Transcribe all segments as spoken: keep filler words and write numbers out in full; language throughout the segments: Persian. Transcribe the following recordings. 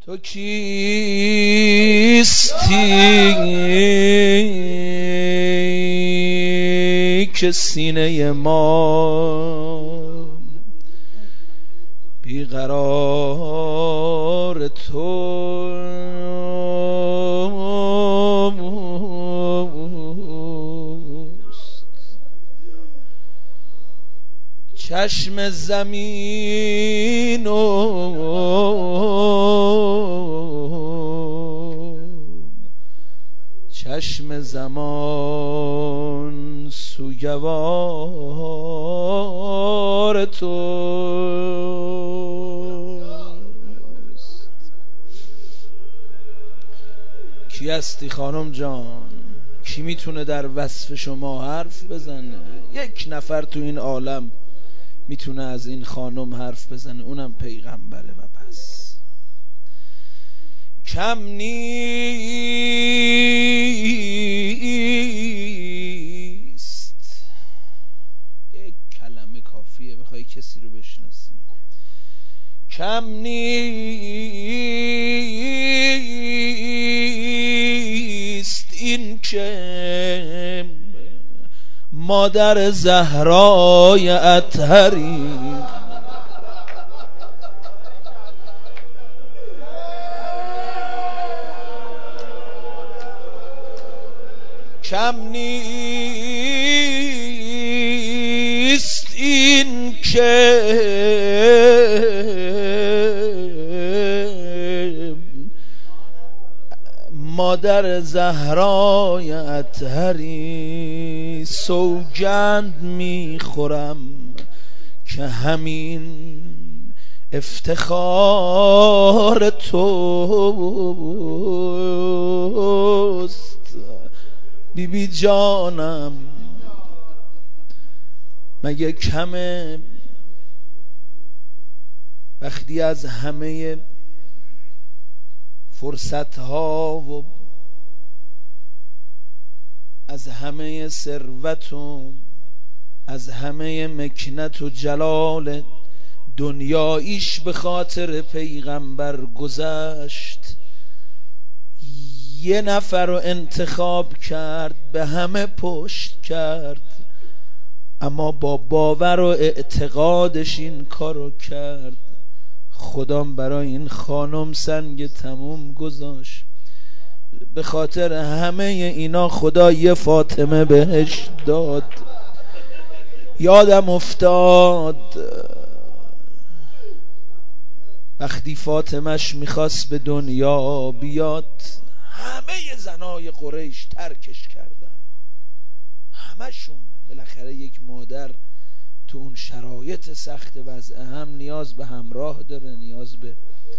تو کیستی که سینه ما بیقرار توست. چشم زمین و چشم زمان سوگوار توست. کی هستی خانم جان؟ کی میتونه در وصف شما حرف بزنه؟ یک نفر تو این عالم میتونه از این خانم حرف بزنه، اونم پیغمبره و بس. کم نیست، یک کلمه کافیه بخوای کسی رو بشناسی. کم نیست این که مادر زهرای اطهری کم نیست این که مادر زهرای اطهری سوگند میخورم که همین افتخار توست. بی بی جانم مگه کمه وقتی از همه فرصت ها و از همه ثروت و از همه مکنت و جلال دنیاییش به خاطر پیغمبر گذشت، یه نفر رو انتخاب کرد، به همه پشت کرد، اما با باور و اعتقادش این کارو کرد. خدام برای این خانم سنگ تموم گذاشت. به خاطر همه اینا خدا یه فاطمه بهش داد. یادم افتاد وقتی فاطمهش میخواست به دنیا بیاد، همه زنای قریش ترکش کردن، همشون. بالاخره یک مادر تو اون شرایط سخت وضع هم نیاز به همراه داره، نیاز به.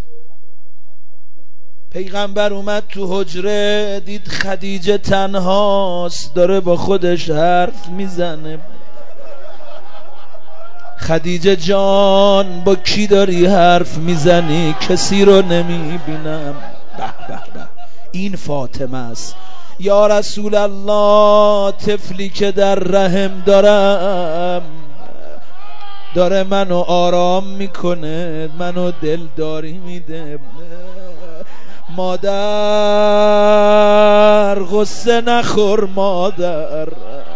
پیغمبر اومد تو حجره، دید خدیجه تنهاست، داره با خودش حرف میزنه. خدیجه جان با کی داری حرف میزنی؟ کسی رو نمیبینم. به به به، این فاطمه است. یا رسول الله، طفلی که در رحم دارم داره منو آرام میکنه، منو دلداری میده. مادر غصه نخور، مادر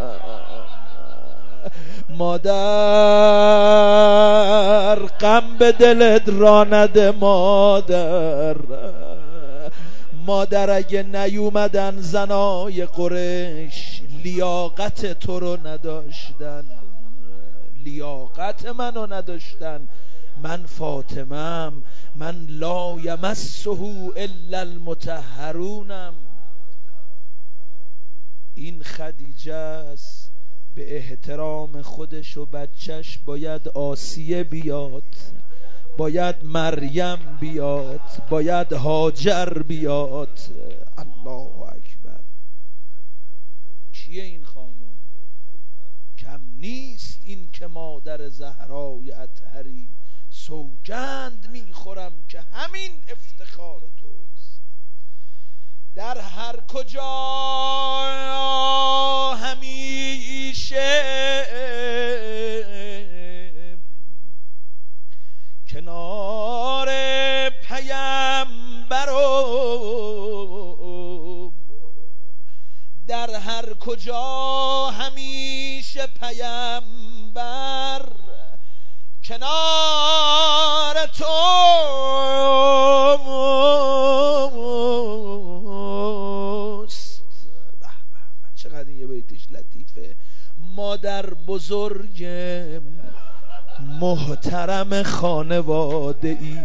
مادر غم به دلت را نده، مادر مادر اگه نیومدن زنای قریش لیاقت تو رو نداشتن، لیاقت منو نداشتن. من فاطمه‌ام، من لا یمسه الا المطهرونم. این خدیجه است، به احترام خودش و بچهش باید آسیه بیاد، باید مریم بیاد، باید هاجر بیاد. الله اکبر. کیه این خانم؟ کم نیست این که مادر زهرای اطهری سوگند میخورم که همین افتخار توست. در هر کجا همیشه کنار پیمبر پیغمبرم، در هر کجا همیشه پیامبر کنار توست. چقدر این یه بیتش لطیفه. مادر بزرگ محترم خانواده ای،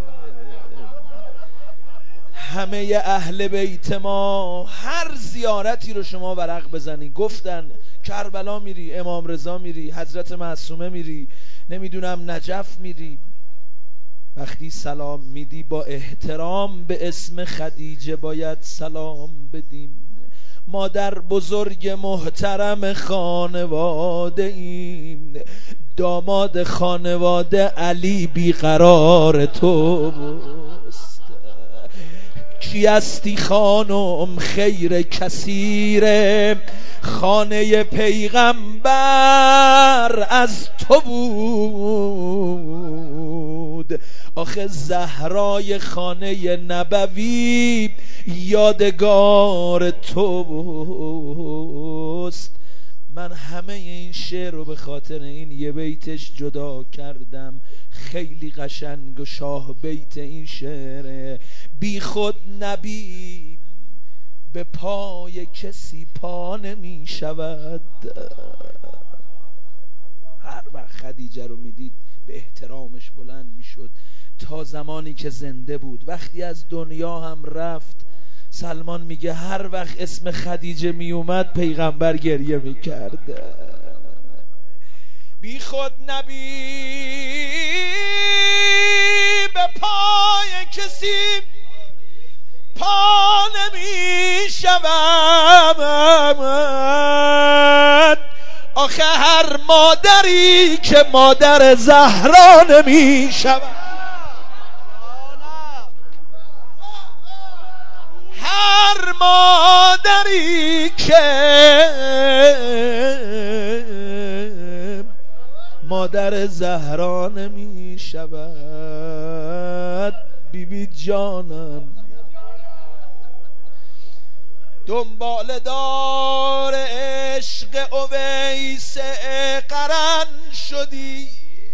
همه اهل بیت ما هر زیارتی رو شما ورق بزنی، گفتن کربلا میری، امام رضا میری، حضرت معصومه میری، نمیدونم نجف میری، وقتی سلام میدی با احترام به اسم خدیجه باید سلام بدیم. مادر بزرگ محترم خانواده ایم، داماد خانواده علی بیقرار توست. کی استی خانم خیر کثیره، خانه پیغمبر از تو بود. آخه زهرای خانه نبوی یادگار توست. من همه این شعر رو به خاطر این یه بیتش جدا کردم، خیلی قشنگ و شاه بیت این شعره. بی خود نبی به پای کسی پا نمی شود. هر وقت خدیجه رو میدید به احترامش بلند میشد تا زمانی که زنده بود. وقتی از دنیا هم رفت، سلمان میگه هر وقت اسم خدیجه میومد پیغمبر گریه میکرد. بی خود نبی به پای کسی پا نمی شود. آخه هر مادری که مادر زهرا نمی شود، هر مادری که مادر زهرا نمی شود. بیبی جانم دنبال دار عشق اویس قرن شدی،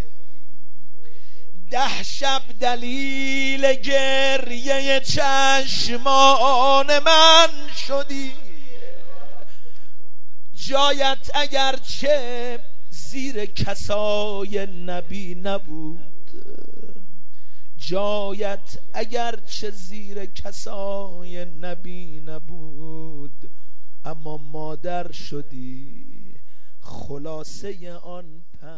ده شب دلیل گریه چشمان من شدی. جایت اگرچه زیر کسای نبی نبود، جایت اگرچه زیر کسای نبی نبود، اما مادر شدی خلاصه آن